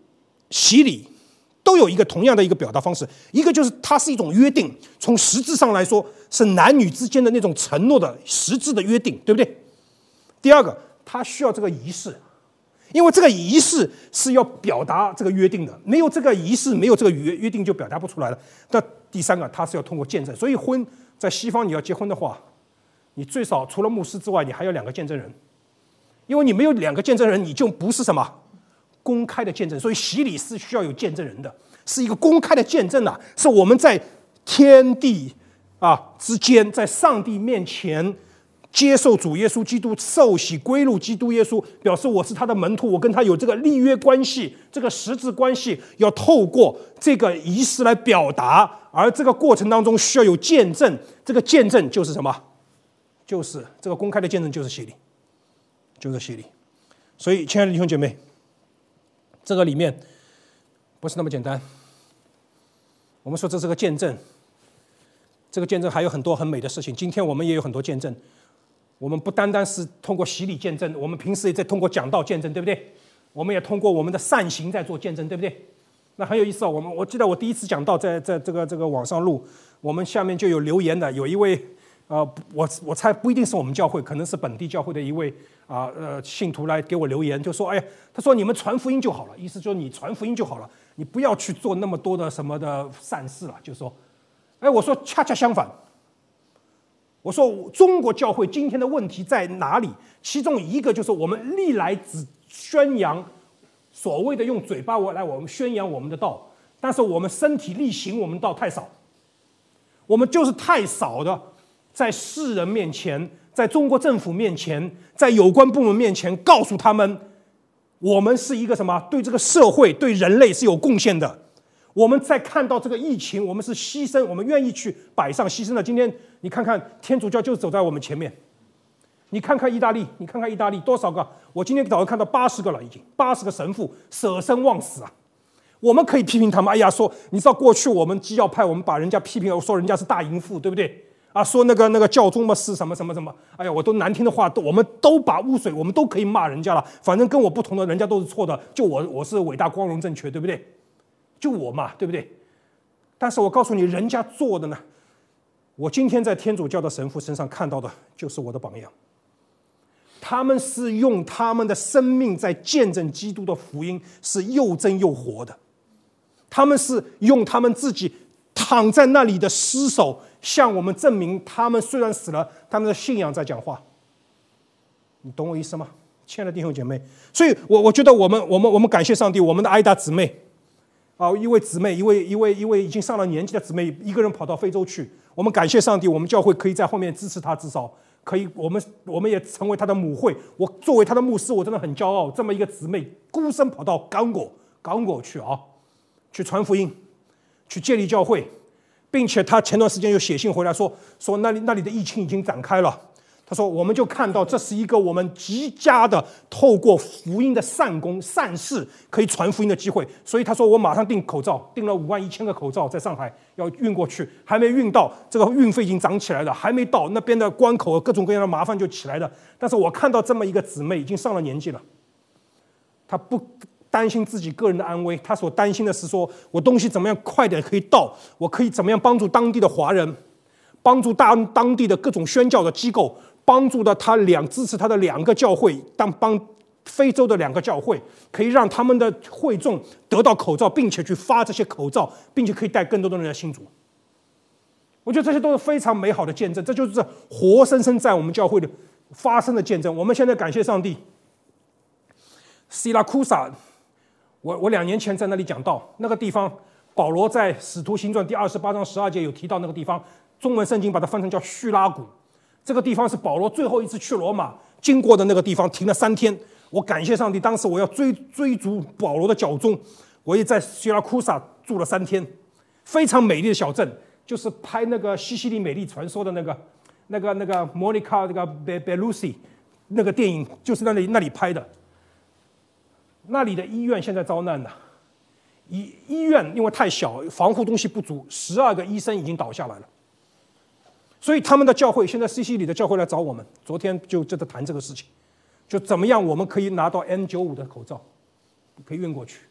洗礼都有一个同样的一个表达方式，一个就是它是一种约定，从实质上来说是男女之间的那种承诺的实质的约定，对不对？第二个，它需要这个仪式，因为这个仪式是要表达这个约定的，没有这个仪式，没有这个约定就表达不出来了。那第三个，它是要通过见证，所以婚在西方你要结婚的话，你最少除了牧师之外，你还有2个见证人，因为你没有2个见证人，你就不是什么公开的见证，所以洗礼是需要有见证人的，是一个公开的见证啊，是我们在天地之间，在上帝面前接受主耶稣基督受洗归入基督耶稣，表示我是他的门徒，我跟他有这个立约关系，这个实质关系要透过这个仪式来表达，而这个过程当中需要有见证，这个见证就是什么？就是这个公开的见证，就是洗礼，就是洗礼。所以，亲爱的弟兄姐妹，这个里面不是那么简单。我们说这是个见证，这个见证还有很多很美的事情。今天我们也有很多见证，我们不单单是通过洗礼见证，我们平时也在通过讲道见证，对不对？我们也通过我们的善行在做见证，对不对？那很有意思啊！我记得我第一次讲道在这个网上录，我们下面就有留言的，有一位我猜不一定是我们教会，可能是本地教会的一位信徒来给我留言，就说：“哎呀，他说你们传福音就好了，意思就是你传福音就好了，你不要去做那么多的什么的善事了。”就说，哎，我说恰恰相反，我说中国教会今天的问题在哪里？其中一个就是我们历来只宣扬所谓的用嘴巴来我们宣扬我们的道，但是我们身体力行我们道太少，我们就是太少的。在世人面前，在中国政府面前，在有关部门面前，告诉他们，我们是一个什么？对这个社会、对人类是有贡献的。我们在看到这个疫情，我们是牺牲，我们愿意去摆上牺牲的。今天你看看天主教就走在我们前面，你看看意大利，多少个？我今天早上看到80个了，已经80个神父舍生忘死啊！我们可以批评他们，哎呀，说你知道过去我们基要派，我们把人家批评，说人家是大淫妇，对不对？说那个教宗嘛是什么什么什么，哎呀，我都难听的话，我们都把污水，我们都可以骂人家了。反正跟我不同的，人家都是错的，就我是伟大、光荣、正确，对不对？就我嘛，对不对？但是我告诉你，人家做的呢，我今天在天主教的神父身上看到的就是我的榜样。他们是用他们的生命在见证基督的福音，是又真又活的。他们是用他们自己躺在那里的尸首，向我们证明，他们虽然死了，他们的信仰在讲话。你懂我意思吗，亲爱的弟兄姐妹？所以我觉得我们感谢上帝，我们的爱达姊妹一位姊妹，一位已经上了年纪的姊妹，一个人跑到非洲去。我们感谢上帝，我们教会可以在后面支持她，至少可以，我们也成为她的母会。我作为她的牧师，我真的很骄傲，这么一个姊妹孤身跑到刚果去去传福音，去建立教会，并且她前段时间又写信回来说那里的疫情已经展开了。他说：“我们就看到这是一个我们极佳的透过福音的善功善事可以传福音的机会。所以他说我马上订口罩，订了51000个口罩，在上海要运过去，还没运到，这个运费已经涨起来了，还没到那边的关口，各种各样的麻烦就起来了。但是我看到这么一个姊妹已经上了年纪了，她不担心自己个人的安危，她所担心的是说我东西怎么样快点可以到，我可以怎么样帮助当地的华人，帮助当地的各种宣教的机构。”帮助的支持他的2个教会，帮非洲的2个教会，可以让他们的会众得到口罩，并且去发这些口罩，并且可以带更多的人来信主。我觉得这些都是非常美好的见证，这就是活生生在我们教会的发生的见证。我们现在感谢上帝。希拉库萨，我2年前在那里讲道，那个地方保罗在《使徒行传》第28章12节有提到那个地方，中文圣经把它翻成叫叙拉古。这个地方是保罗最后一次去罗马经过的那个地方，停了3天。我感谢上帝，当时我要追逐保罗的脚踪，我也在希拉库萨住了3天，非常美丽的小镇，就是拍那个西西里美丽传说的那个莫妮卡那个贝鲁西那个电影，就是那里拍的。那里的医院现在遭难了，医院因为太小，防护东西不足，12个医生已经倒下来了。所以他们的教会，现在西西里的教会来找我们，昨天就在谈这个事情，就怎么样我们可以拿到N95的口罩，可以运过去。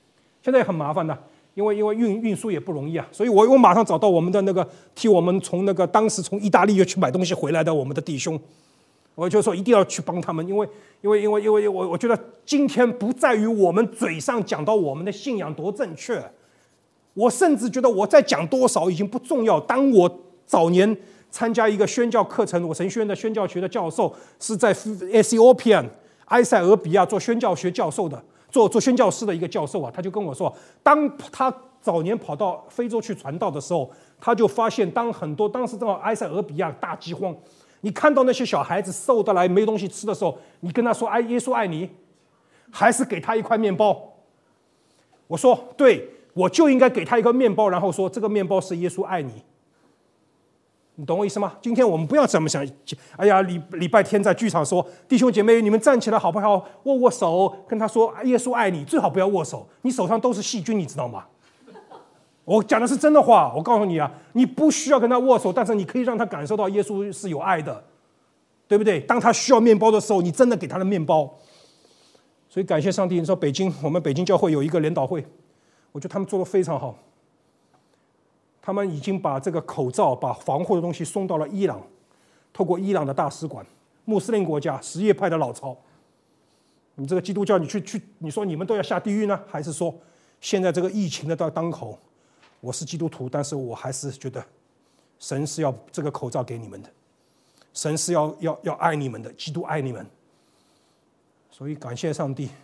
现在也很麻烦的，因为运输也不容易啊。所以我马上找到我们的那个替我们从那个当时从意大利又去买东西回来的我们的弟兄，我就说一定要去帮他们，因为我觉得今天不在于我们嘴上讲到我们的信仰多正确，我甚至觉得我在讲多少已经不重要。当我早年参加一个宣教课程，我神学院的宣教学的教授是在 Ethiopia 埃塞俄比亚做宣教学教授的，做宣教师的一个教授啊，他就跟我说，当他早年跑到非洲去传道的时候，他就发现当时正好埃塞俄比亚大饥荒，你看到那些小孩子瘦得来没东西吃的时候，你跟他说耶稣爱你，还是给他一块面包？我说对，我就应该给他一个面包，然后说这个面包是耶稣爱你。你懂我意思吗？今天我们不要这么想，哎呀，礼拜天在剧场说，弟兄姐妹，你们站起来好不好？握握手，跟他说耶稣爱你，最好不要握手，你手上都是细菌，你知道吗？我讲的是真的话，我告诉你啊，你不需要跟他握手，但是你可以让他感受到耶稣是有爱的，对不对？当他需要面包的时候，你真的给他的面包。所以感谢上帝，你说我们北京教会有一个联导会，我觉得他们做得非常好。他们已经把这个口罩、把防护的东西送到了伊朗，透过伊朗的大使馆，穆斯林国家什叶派的老巢。你这个基督教，你说你们都要下地狱呢，还是说现在这个疫情的当口，我是基督徒，但是我还是觉得神是要这个口罩给你们的，神是要爱你们的，基督爱你们。所以感谢上帝。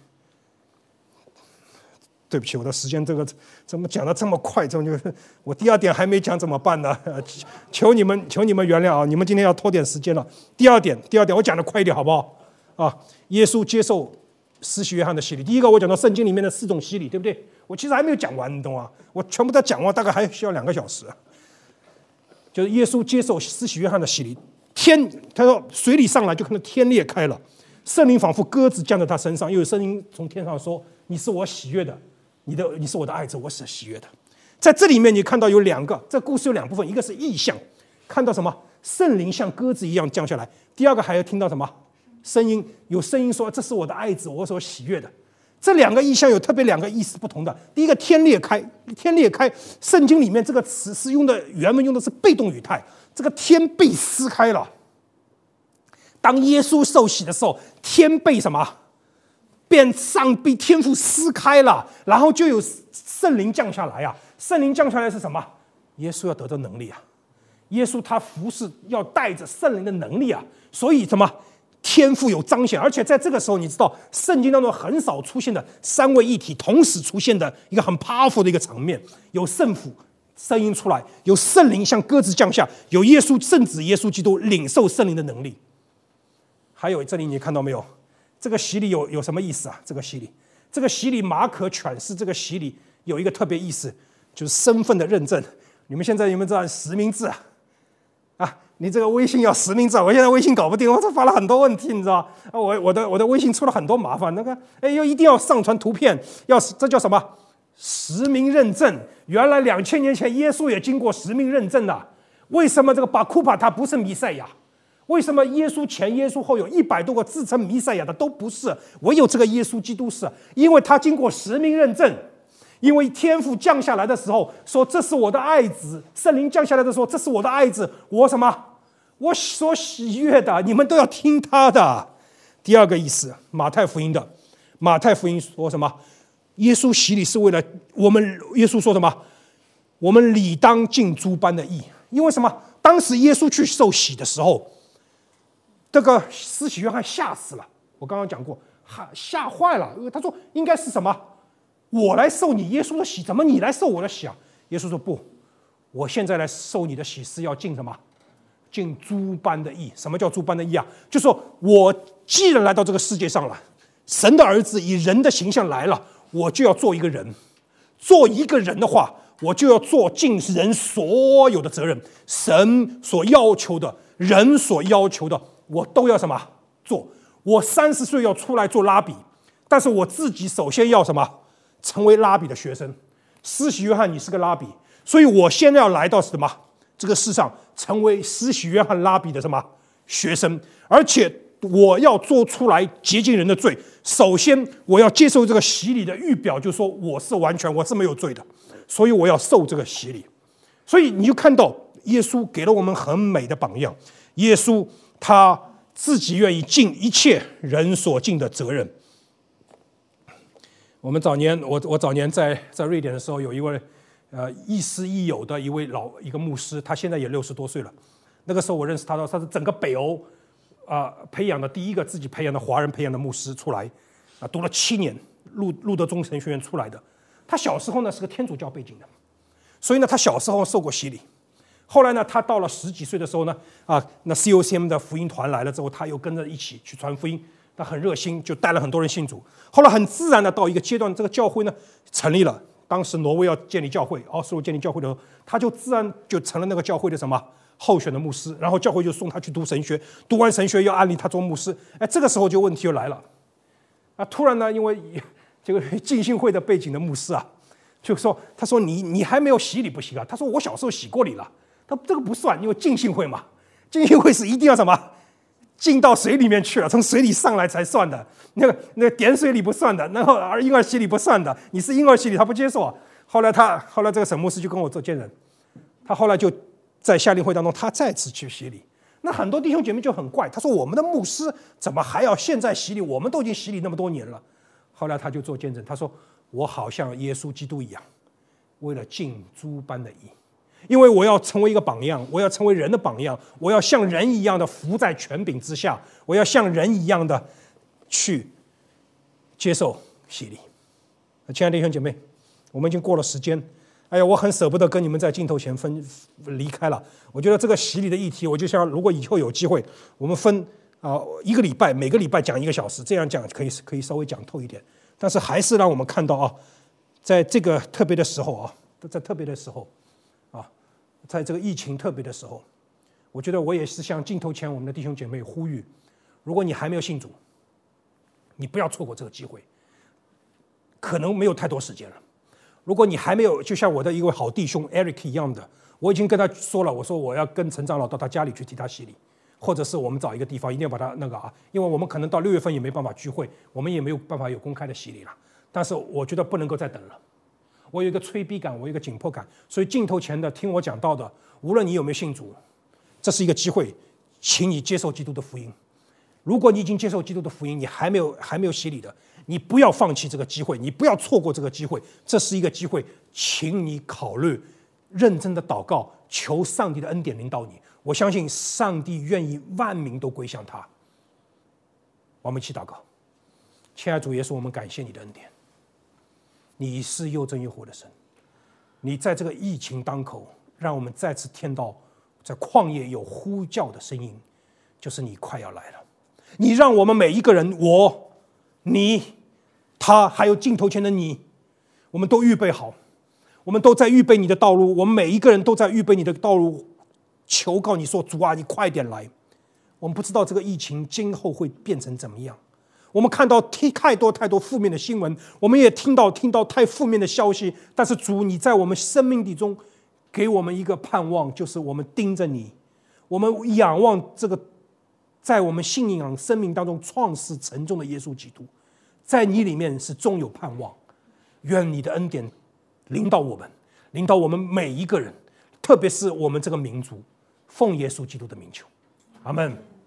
对不起，我的时间这个怎么讲得这么快？我第二点还没讲怎么办呢？求你们原谅啊！你们今天要拖点时间了。第二点我讲得快一点好不好？啊，耶稣接受施洗约翰的洗礼。第一个我讲到圣经里面的4种洗礼，对不对？我其实还没有讲完，你懂吗？我全部都讲完，大概还需要2个小时。就是耶稣接受施洗约翰的洗礼，他说水里上来就看到天裂开了，圣灵仿佛鸽子降在他身上，又有声音从天上说：“你是我喜悦的。”你是我的爱子，我是喜悦的。在这里面，你看到有2个，这故事有2部分，一个是意象，看到什么？圣灵像鸽子一样降下来。第二个还要听到什么？声音，有声音说：“这是我的爱子，我所喜悦的。”这2个意象有特别2个意思不同的。第一个天裂开，圣经里面这个词是原文用的是被动语态，这个天被撕开了。当耶稣受洗的时候，天被什么？被天父撕开了，然后就有圣灵降下来啊！圣灵降下来是什么？耶稣要得到能力啊！耶稣他服侍要带着圣灵的能力啊！所以什么？天父有彰显，而且在这个时候，你知道圣经当中很少出现的3位一体同时出现的一个很 powerful 的一个场面，有圣父声音出来，有圣灵像鸽子降下，有耶稣圣子耶稣基督领受圣灵的能力。还有这里你看到没有？这个洗礼有什么意思啊？这个洗礼，马可诠释这个洗礼有一个特别意思，就是身份的认证。你们现在有没有知道实名制啊？你这个微信要实名制，我现在微信搞不定，我这发了很多问题，你知道我的微信出了很多麻烦。又一定要上传图片，这叫什么？实名认证。原来2000年前耶稣也经过实名认证的。为什么这个巴库巴他不是弥赛亚？为什么耶稣前耶稣后有100多个自称弥赛亚的都不是，唯有这个耶稣基督是？因为他经过实名认证，因为天父降下来的时候说这是我的爱子，圣灵降下来的时候这是我的爱子，我所喜悦的，你们都要听他的。第2个意思，马太福音说什么？耶稣洗礼是为了我们，耶稣说什么？我们理当尽诸般的义。因为什么？当时耶稣去受洗的时候，这个施洗约翰吓死了，我刚刚讲过，吓坏了。他说应该是什么？我来受你耶稣的洗，怎么你来受我的洗啊？耶稣说不，我现在来受你的洗是要尽什么？尽诸般的义。什么叫诸般的义啊？就是说我既然来到这个世界上了，神的儿子以人的形象来了，我就要做一个人。做一个人的话，我就要做尽人所有的责任，神所要求的，人所要求的，我都要什么做？我30岁要出来做拉比，但是我自己首先要什么？成为拉比的学生。施洗约翰，你是个拉比，所以我现在要来到什么？这个世上成为施洗约翰拉比的什么学生？而且我要做出来洁净人的罪，首先我要接受这个洗礼的预表，就是说我是完全，我是没有罪的，所以我要受这个洗礼。所以你就看到耶稣给了我们很美的榜样，耶稣他自己愿意尽一切人所尽的责任。我们早年，我早年在瑞典的时候，有一位亦师亦友的一个牧师，他现在也60多岁了。那个时候我认识他的，他是整个北欧培养的第一个自己培养的华人培养的牧师出来，读了7年路德宗神学院出来的。他小时候呢是个天主教背景的，所以呢他小时候受过洗礼。后来呢他到了10几岁的时候呢，那 COCM 的福音团来了之后，他又跟着一起去传福音，他很热心，就带了很多人信主。后来很自然的到一个阶段，这个教会呢成立了。当时挪威要建立教会，奥斯陆建立教会的时候，他就自然就成了那个教会的什么候选的牧师，然后教会就送他去读神学，读完神学要安立他做牧师。这个时候就问题就来了，突然呢，因为这个浸信会的背景的牧师就说，他说你还没有洗礼不行啊？他说我小时候洗过礼了，他这个不算，因为浸信会嘛，浸信会是一定要什么进到水里面去了，从水里上来才算的，那个点水礼不算的，然后婴儿洗礼不算的，你是婴儿洗礼他不接受啊。后来这个沈牧师就跟我做见证，他后来就在夏令会当中，他再次去洗礼。那很多弟兄姐妹就很怪，他说我们的牧师怎么还要现在洗礼？我们都已经洗礼那么多年了。后来他就做见证，他说我好像耶稣基督一样，为了尽诸般的义，因为我要成为一个榜样，我要成为人的榜样，我要像人一样的服在权柄之下，我要像人一样的去接受洗礼。亲爱的弟兄姐妹，我们已经过了时间。我很舍不得跟你们在镜头前离开了。我觉得这个洗礼的议题，我就想，如果以后有机会，我们分1个礼拜，每个礼拜讲1个小时，这样讲可以稍微讲透一点。但是还是让我们看到在这个特别的时候在特别的时候在这个疫情特别的时候，我觉得我也是向镜头前我们的弟兄姐妹呼吁：如果你还没有信主，你不要错过这个机会，可能没有太多时间了。如果你还没有，就像我的一位好弟兄 Eric 一样的，我已经跟他说了，我说我要跟陈长老到他家里去替他洗礼，或者是我们找一个地方，一定要把他因为我们可能到6月份也没办法聚会，我们也没有办法有公开的洗礼了。但是我觉得不能够再等了，我有一个催逼感，我有一个紧迫感，所以镜头前的听我讲到的，无论你有没有信主，这是一个机会，请你接受基督的福音。如果你已经接受基督的福音，你还没有洗礼的，你不要放弃这个机会，你不要错过这个机会，这是一个机会，请你考虑认真的祷告，求上帝的恩典临到你。我相信上帝愿意万民都归向他。我们一起祷告。亲爱的主耶稣，我们感谢你的恩典，你是又真又活的神，你在这个疫情当口，让我们再次听到在旷野有呼叫的声音，就是你快要来了。你让我们每一个人，我、你、他，还有镜头前的你，我们都预备好，我们都在预备你的道路，我们每一个人都在预备你的道路，求告你说，主啊，你快点来。我们不知道这个疫情今后会变成怎么样，我们看到太多负面的新闻，我们也听到太负面的消息，但是主，你在我们生命里中给我们一个盼望，就是我们盯着你，我们仰望这个在我们信仰生命当中创始成终的耶稣基督，在你里面是终有盼望。愿你的恩典临到我们，临到我们每一个人，特别是我们这个民族，奉耶稣基督的名求，阿们。